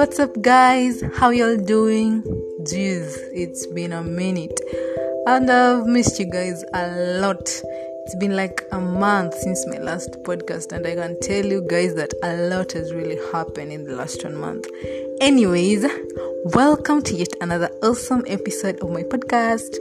what's up, guys? How y'all doing? Jeez, it's been a minute, and I've missed you guys a lot. It's been like a month since my last podcast, and I can tell you guys that a lot has really happened in the last 1 month. Anyways, welcome to yet another awesome episode of my podcast.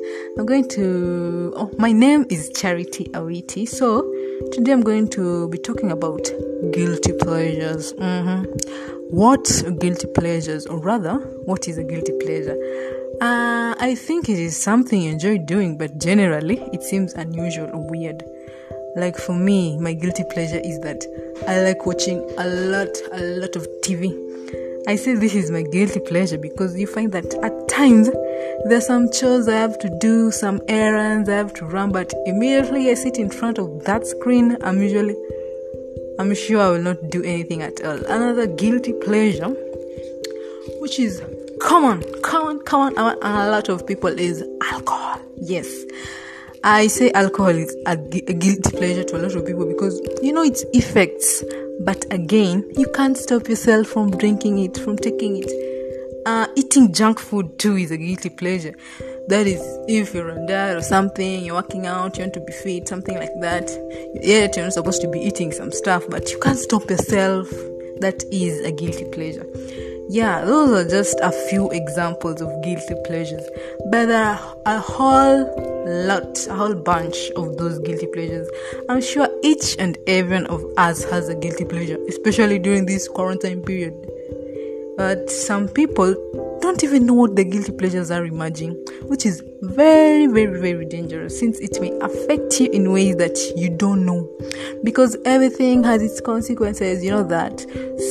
My name is Charity Awiti. So today I'm going to be talking about guilty pleasures. What guilty pleasures, or rather, what is a guilty pleasure? I think it is something you enjoy doing, but generally it seems unusual or weird. Like for me, my guilty pleasure is that I like watching a lot of TV. I say this is my guilty pleasure because you find that at times there's some chores I have to do, some errands I have to run, but immediately I sit in front of that screen, I'm sure I will not do anything at all. Another guilty pleasure, which is common among a lot of people, is alcohol. Yes, I say alcohol is a guilty pleasure to a lot of people because you know its effects, but again, you can't stop yourself from drinking it, from taking it. Eating junk food too is a guilty pleasure. That is, if you're on diet or something, you're working out, you want to be fit, something like that. Yet you're not supposed to be eating some stuff, but you can't stop yourself. That is a guilty pleasure. Yeah, those are just a few examples of guilty pleasures. But there are a whole bunch of those guilty pleasures. I'm sure each and every one of us has a guilty pleasure, especially during this quarantine period. But some people don't even know what the guilty pleasures are emerging, which is very, very, very dangerous, since it may affect you in ways that you don't know, because everything has its consequences, you know that.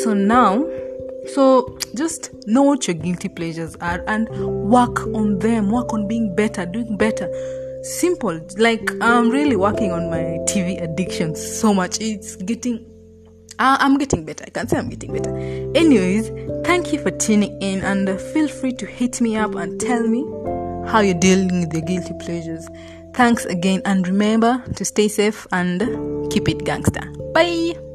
So just know what your guilty pleasures are and work on them, work on being better, doing better. Simple. Like, I'm really working on my TV addiction so much. I'm getting better. I can say I'm getting better. Anyways, thank you for tuning in, and feel free to hit me up and tell me how you're dealing with your guilty pleasures. Thanks again, and remember to stay safe and keep it gangster. Bye.